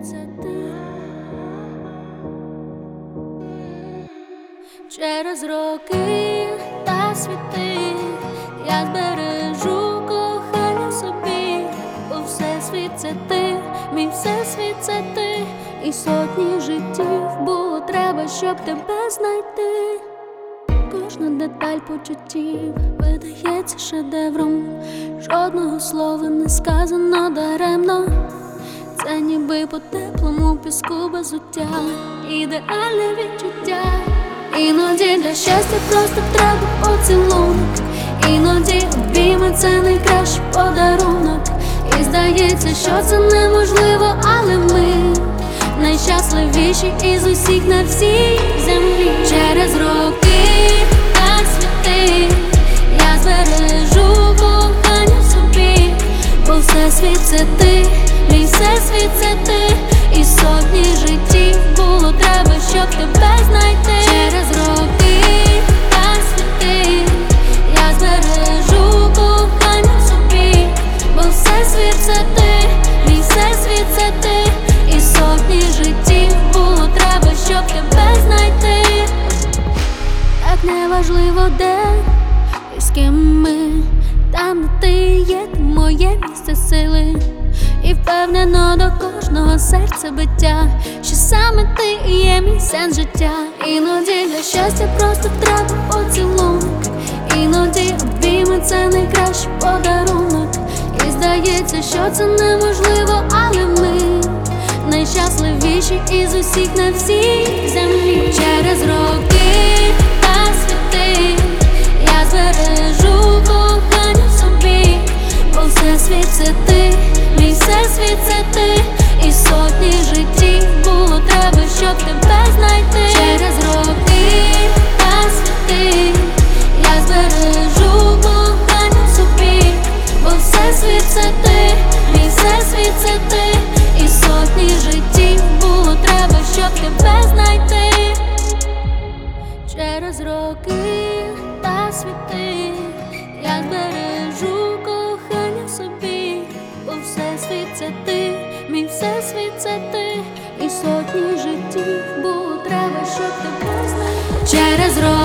це ти. Через роки та світи я збережу кохання собі, бо всесвіт це ти, мій всесвіт це ти, і сотні життів було треба, щоб тебе знайти. Кожна деталь почуттів видається шедевром, жодного слова не сказано даремно. Це ніби по теплому піску без уття, ідеальне відчуття. Іноді для щастя просто треба поцілунок, іноді обійми — це найкращий подарунок. І здається, що це неможливо, але ми найщасливіші із усіх на всій землі. Через роки та світи я збережу кохання собі, бо всесвіт це ти, мій всесвіт це ти, і сотні життів було треба, щоб тебе знайти. Через роки та світи я збережу кохання собі, бо всесвіт це ти, мій всесвіт це ти, і сотні життів було треба, щоб тебе знайти. Так неважливо де і з ким ми, там де ти є, ти моє місце сили. І впевнено до кожного серця биття, що саме ти і є мій сенс життя. Іноді для щастя просто треба поцілунок, іноді обійми — це найкращий подарунок. І здається, що це неможливо, але ми найщасливіші із усіх на всій землі. Через роки та світи я збережу кохання собі, бо всесвіт це ти, мій всесвіт це ти, і сотні життів було треба, щоб тебе знайти. Через роки та світи я збережу кохання собі, бо всесвіт це ти, мій всесвіт це ти, і сотні життів було треба, щоб тебе знайти. Через роки та світи я збережу кохання собі, бо всесвіт це ти, мій всесвіт це ти, і сотні життів було треба, щоб тебе знайти. Через роки